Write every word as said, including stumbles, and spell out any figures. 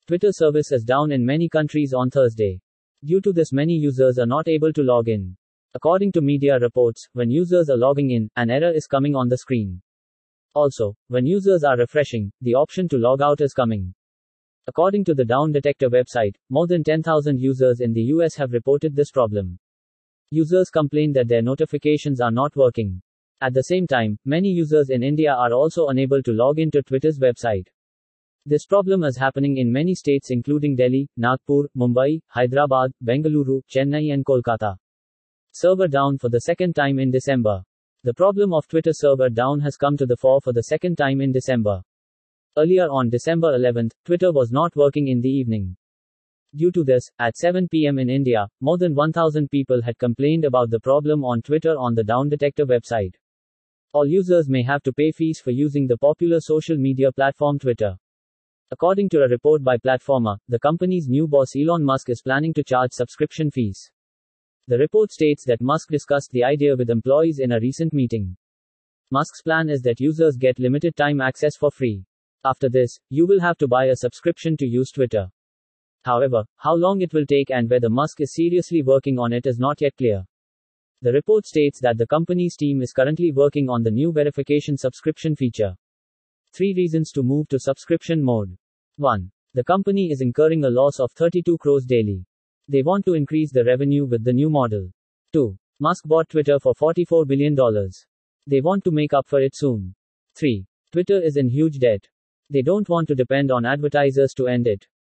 Twitter service is down in many countries on Thursday. Due to this, many users are not able to log in. According to media reports, when users are logging in, an error is coming on the screen. Also, when users are refreshing, the option to log out is coming. According to the Down Detector website, more than ten thousand users in the U S have reported this problem. Users complain that their notifications are not working. At the same time, many users in India are also unable to log into Twitter's website. This problem is happening in many states including Delhi, Nagpur, Mumbai, Hyderabad, Bengaluru, Chennai and Kolkata. Server down for the second time in December. The problem of Twitter server down has come to the fore for the second time in December. Earlier on December eleventh, Twitter was not working in the evening. Due to this, at seven p m in India, more than one thousand people had complained about the problem on Twitter on the Down Detector website. All users may have to pay fees for using the popular social media platform Twitter. According to a report by Platformer, the company's new boss Elon Musk is planning to charge subscription fees. The report states that Musk discussed the idea with employees in a recent meeting. Musk's plan is that users get limited time access for free. After this, you will have to buy a subscription to use Twitter. However, how long it will take and whether Musk is seriously working on it is not yet clear. The report states that the company's team is currently working on the new verification subscription feature. Three reasons to move to subscription mode. one. The company is incurring a loss of thirty-two crores daily. They want to increase the revenue with the new model. two. Musk bought Twitter for forty-four billion dollars. They want to make up for it soon. three. Twitter is in huge debt. They don't want to depend on advertisers to end it.